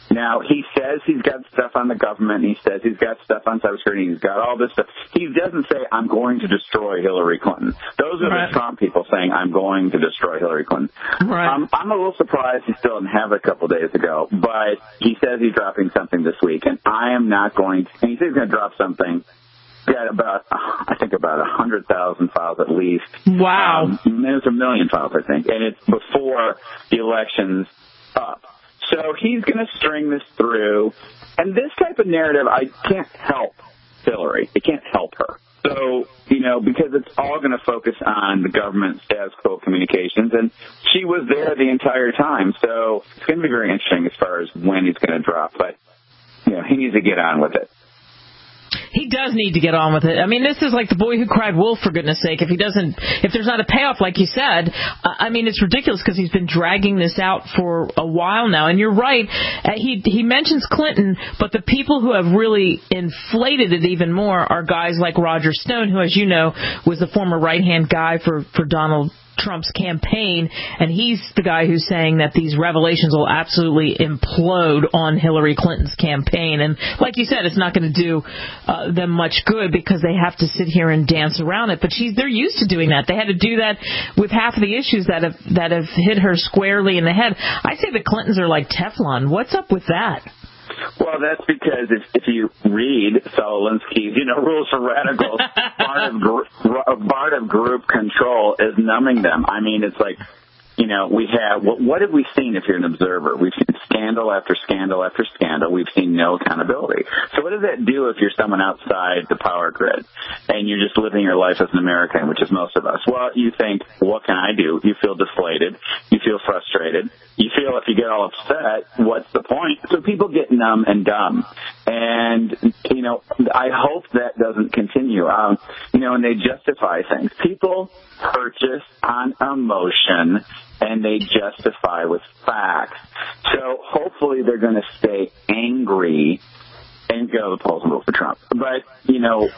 Now, he says he's got stuff on the government. He says he's got stuff on cybersecurity. He's got all this stuff. He doesn't say, I'm going to destroy Hillary Clinton. Those are right. the Trump people saying, I'm going to destroy Hillary Clinton. Right. Um, I'm a little surprised he still didn't have it a couple days ago, but he says he's dropping something this week, and I am not going to, and he says he's going to drop something. Got about, I think about one hundred thousand files at least. Wow. Um, there's a million files, I think, and it's before the election's up. So he's going to string this through. And this type of narrative, I can't help Hillary. It can't help her. So, you know, because it's all going to focus on the government status quo communications. And she was there the entire time. So it's going to be very interesting as far as when he's going to drop. But, you know, he needs to get on with it. He does need to get on with it. I mean, this is like the boy who cried wolf, for goodness sake. If he doesn't, if there's not a payoff, like you said, uh, I mean, it's ridiculous because he's been dragging this out for a while now. And you're right. Uh, he he mentions Clinton, but the people who have really inflated it even more are guys like Roger Stone, who, as you know, was the former right-hand guy for, for Donald Trump's campaign, and he's the guy who's saying that these revelations will absolutely implode on Hillary Clinton's campaign. And like you said, it's not going to do uh, them much good because they have to sit here and dance around it. But she's they're used to doing that. They had to do that with half of the issues that have that have hit her squarely in the head. I say the Clintons are like Teflon. What's up with that? Well, that's because if, if you read Saul Alinsky's, you know, Rules for Radicals, part of, gr- part of group control is numbing them. I mean, it's like, you know, we have, what, what have we seen if you're an observer? We've seen scandal after scandal after scandal. We've seen no accountability. So what does that do if you're someone outside the power grid and you're just living your life as an American, which is most of us? Well, you think, what can I do? You feel deflated. You feel frustrated. You feel if you get all upset, what's the point? So people get numb and dumb. And, you know, I hope that doesn't continue. Um, you know, and they justify things. People purchase on emotion and they justify with facts. So hopefully they're going to stay angry and go to the polls and vote for Trump. But, you know,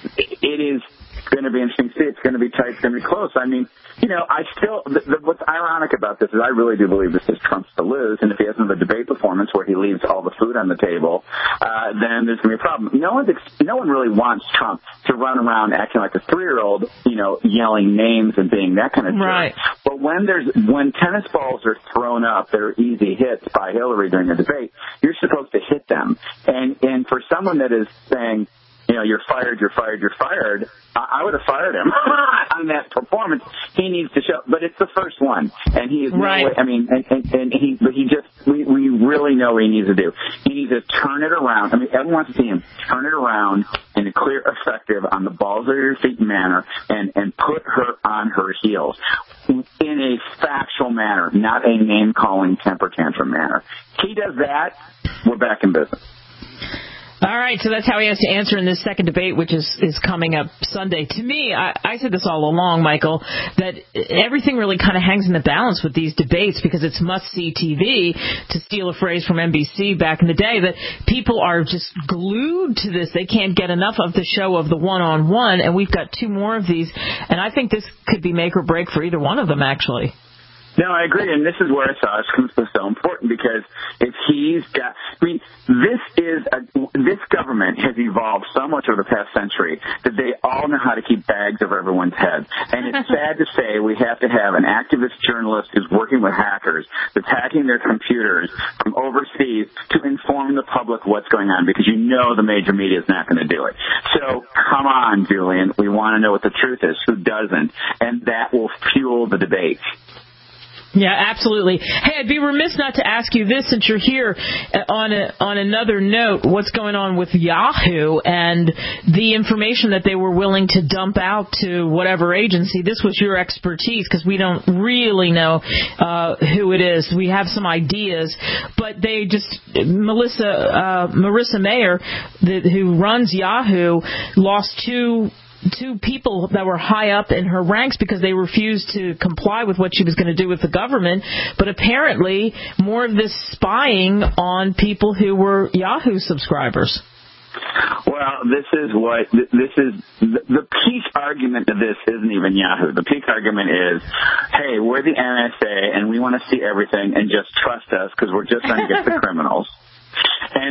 it is going to be interesting to see. It's going to be tight. It's going to be close. I mean, you know, I still, the, the, what's ironic about this is I really do believe this is Trump's to lose. And if he has another debate performance where he leaves all the food on the table, uh, then there's going to be a problem. No one, no one really wants Trump to run around acting like a three-year-old, you know, yelling names and being that kind of jerk. Right. But when there's, when tennis balls are thrown up that are easy hits by Hillary during a debate, you're supposed to hit them. And, and for someone that is saying, you know, you're fired, you're fired, you're fired, I would have fired him on that performance. He needs to show, but it's the first one, and he is right. no way, I mean, and, and, and he, but he just, we, we really know what he needs to do. He needs to turn it around. I mean, everyone wants to see him turn it around in a clear, effective, on the balls of your feet manner, and and put her on her heels in a factual manner, not a name calling temper tantrum manner. He does that, we're back in business. All right, so that's how he has to answer in this second debate, which is, is coming up Sunday. To me, I, I said this all along, Michael, that everything really kind of hangs in the balance with these debates because it's must-see T V, to steal a phrase from N B C back in the day, that people are just glued to this. They can't get enough of the show of the one-on-one, and we've got two more of these, and I think this could be make or break for either one of them, actually. No, I agree, and this is where Assange was so important because if he's got, I mean, this is a, this government has evolved so much over the past century that they all know how to keep bags over everyone's head, and it's sad to say we have to have an activist journalist who's working with hackers that's hacking their computers from overseas to inform the public what's going on because you know the major media is not going to do it. So come on, Julian, we want to know what the truth is. Who doesn't? And that will fuel the debate. Yeah, absolutely. Hey, I'd be remiss not to ask you this since you're here. On a, on another note, what's going on with Yahoo and the information that they were willing to dump out to whatever agency? This was your expertise because we don't really know uh, who it is. We have some ideas, but they just Melissa uh, Marissa Mayer, the, who runs Yahoo, lost two. two people that were high up in her ranks because they refused to comply with what she was going to do with the government. But apparently more of this spying on people who were Yahoo subscribers. Well, this is what, this is, the, the peak argument of this isn't even Yahoo. The peak argument is, hey, we're the N S A and we want to see everything and just trust us because we're just trying to get the criminals.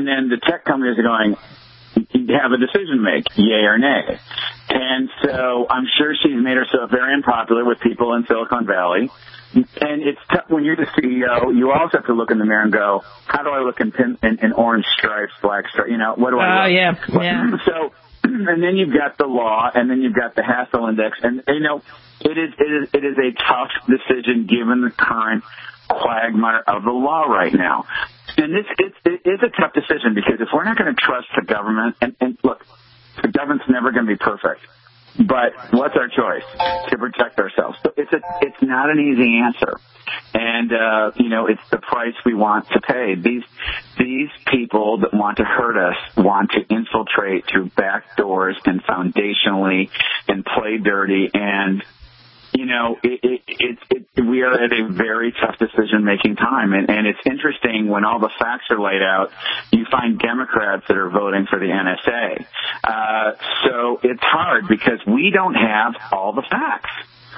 And then the tech companies are going, you have a decision to make, yay or nay. And so I'm sure she's made herself very unpopular with people in Silicon Valley. And it's tough when you're the C E O. You also have to look in the mirror and go, how do I look in, pin, in, in orange stripes, black stripes? You know, what do I look? Oh, yeah, yeah. So, and then you've got the law, and then you've got the hassle index. And, you know, it is, it is, it is a tough decision given the current quagmire of the law right now. And this it's, it is a tough decision because if we're not going to trust the government, and, and look, the government's never going to be perfect. But what's our choice? To protect ourselves. So it's a, it's not an easy answer. And, uh, you know, it's the price we want to pay. These, these people that want to hurt us want to infiltrate through back doors and foundationally and play dirty. And, you know, it, it, it, it, we are at a very tough decision-making time. And, and it's interesting when all the facts are laid out, you find Democrats that are voting for the N S A. Uh, so it's hard because we don't have all the facts.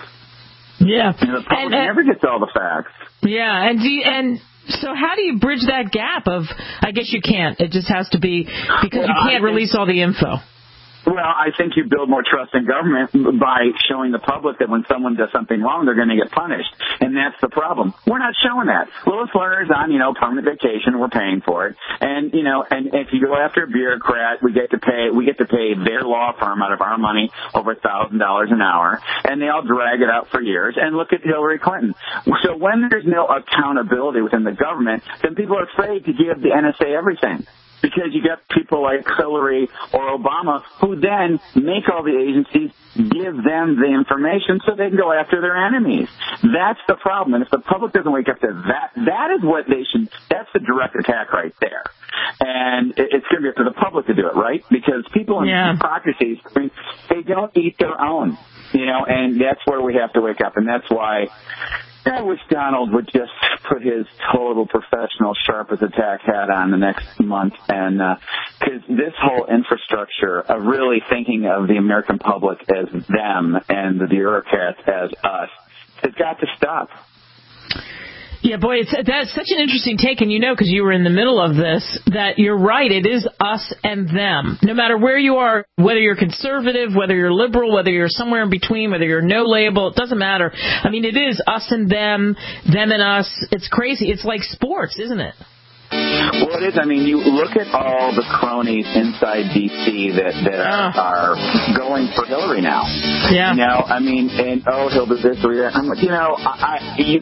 Yeah. And the public and, uh, never gets all the facts. Yeah, and do you, and so how do you bridge that gap of, I guess you can't. It just has to be, because well, you can't release all the info. Well, I think you build more trust in government by showing the public that when someone does something wrong, they're going to get punished. And that's the problem. We're not showing that. Willis Lerner's on, you know, permanent vacation. We're paying for it. And, you know, and if you go after a bureaucrat, we get to pay, we get to pay their law firm out of our money over a thousand dollars an hour. And they all drag it out for years. And look at Hillary Clinton. So when there's no accountability within the government, then people are afraid to give the N S A everything. Because you got people like Hillary or Obama who then make all the agencies give them the information so they can go after their enemies. That's the problem. And if the public doesn't wake up to that, that is what they should, that's the direct attack right there. And it's going to be up to the public to do it, right? Because people in yeah. hypocrisies, I mean, they don't eat their own, you know, and that's where we have to wake up. And that's why I wish Donald would just put his total professional sharp as a tack hat on the next month, and because uh, this whole infrastructure of really thinking of the American public as them and the bureaucrats as us has got to stop. Yeah, boy, it's, that's such an interesting take, and you know, because you were in the middle of this, that you're right, it is us and them. No matter where you are, whether you're conservative, whether you're liberal, whether you're somewhere in between, whether you're no label, it doesn't matter. I mean, it is us and them, them and us. It's crazy. It's like sports, isn't it? Well, it is. I mean, you look at all the cronies inside D C that, that are, uh. are going for Hillary now. Yeah. You know, I mean, and, oh, he'll do this or that. I'm like, you know, I, I, you,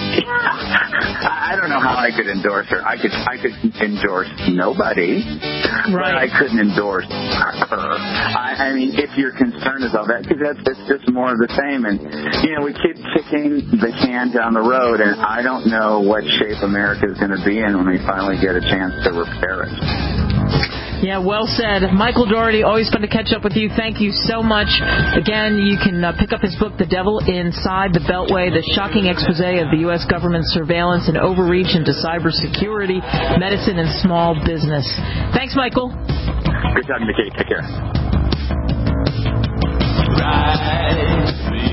I don't know how I could endorse her. I could I could endorse nobody, right. but I couldn't endorse her. I, I mean, if your concern is all that, because that's, that's just more of the same. And, you know, we keep kicking the can down the road, and I don't know what shape America is going to be in when we finally get a chance to repair it. Yeah, well said. Michael Dougherty, always fun to catch up with you. Thank you so much. Again, you can uh, pick up his book, The Devil Inside the Beltway, the shocking expose of the U S government surveillance and overreach into cybersecurity, medicine, and small business. Thanks, Michael. Good talking to Kate. Take care. Right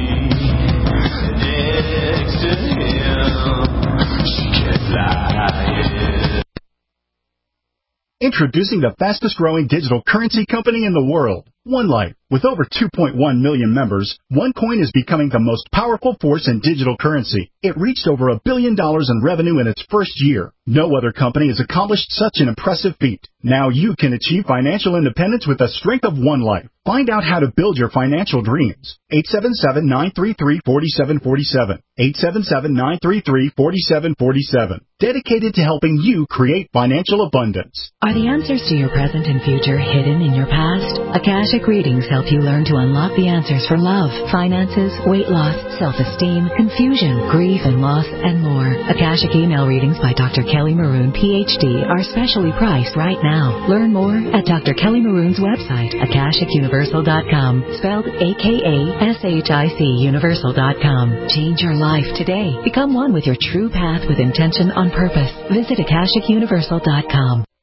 next to him, she kept lying. Introducing the fastest growing digital currency company in the world, OneLife. With over two point one million members, OneCoin is becoming the most powerful force in digital currency. It reached over a billion dollars in revenue in its first year. No other company has accomplished such an impressive feat. Now you can achieve financial independence with the strength of OneLife. Find out how to build your financial dreams. eight seven seven, nine three three, four seven four seven. eight seven seven, nine three three, four seven four seven. Dedicated to helping you create financial abundance. Are the answers to your present and future hidden in your past? Akashic Readings help you learn to unlock the answers for love, finances, weight loss, self-esteem, confusion, grief and loss, and more. Akashic email readings by Doctor Kelly Maroon, P H D, are specially priced right now. Learn more at Doctor Kelly Maroon's website, akashic universal dot com, spelled A K A S H I C universal dot com. Change your life today. Become one with your true path with intention on purpose. Visit akashic universal dot com.